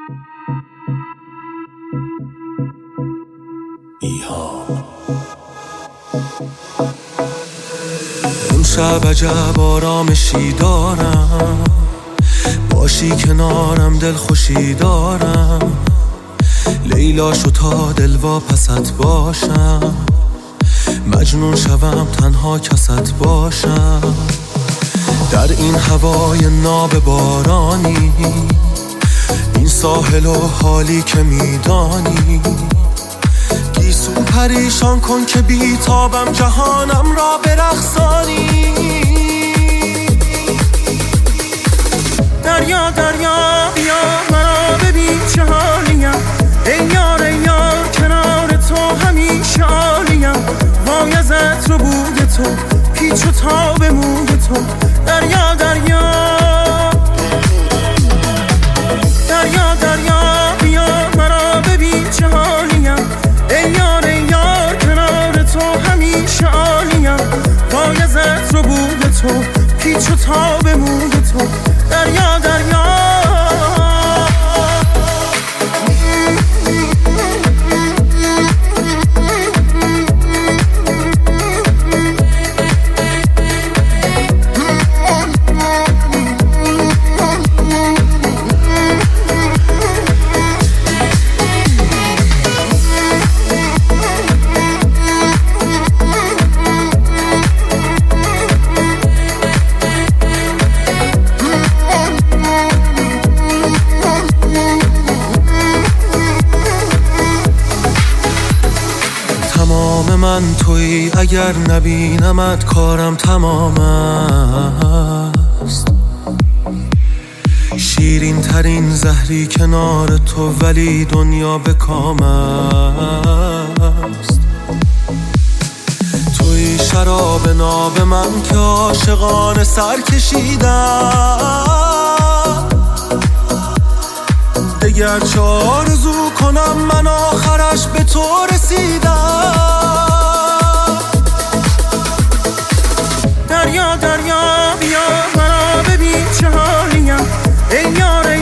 اون شب عجب آرامشی دارم، باشی کنارم دل خوشی دارم. لیلا شو تا دلوا پست باشم، مجنون شوم تنها کست باشم. در این هوای ناب بارانی، این ساحل و حالی که میدانی، گیسو پریشان کن که بیتابم جهانم را برقصانی. دریا دریا بیا مرا ببین چه حالیم، ای یار ای یار کنار تو همیشه عالیم. وای از عطر و بوی تو، پیچ و تاب موی تو. دریا دریا دریا دریا بیا مرا ببین چه حالیم، ای یار ای یار کنار تو همیشه عالیم. وای از عطر و بوی تو، پیچ و تاب موی تو. دریا دریا من تویی، اگر نبینمت کارم تمام است. شیرین ترین زهری کنار تو، ولی دنیا به کام است. تویی شراب ناب من که عاشقانه سر کشیدم. دگر چه آرزو کنم من آخرش به تو رسیدم. دریا دریا بیا مرا ببین چه حالیم، ای یار